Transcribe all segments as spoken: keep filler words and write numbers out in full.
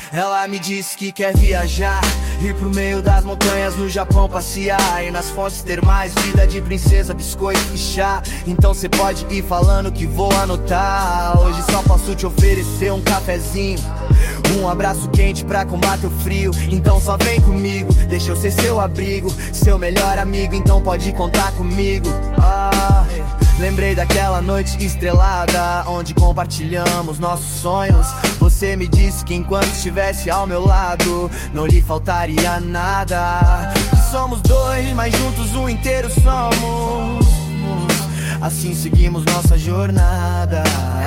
Ela me disse que quer viajar, ir pro meio das montanhas no Japão passear, e nas fontes termais, vida de princesa, biscoito e chá. Então cê pode ir falando que vou anotar. Hoje só posso te oferecer um cafezinho, um abraço quente pra combater o frio. Então só vem comigo, deixa eu ser seu abrigo, seu melhor amigo, então pode contar comigo. Ah, lembrei daquela noite estrelada, onde compartilhamos nossos sonhos. Você me disse que enquanto estivesse ao meu lado, não lhe faltaria nada. Que somos dois, mas juntos um inteiro somos. Assim seguimos nossa jornada.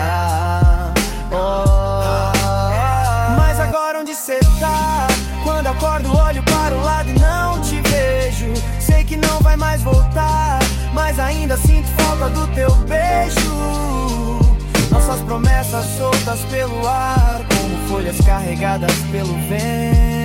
Oh. Mas agora onde cê tá? Quando acordo olho para o lado e não te vejo. Sei que não vai mais voltar, mas ainda sinto falta do teu beijo. Nossas promessas soltas pelo ar, como folhas carregadas pelo vento.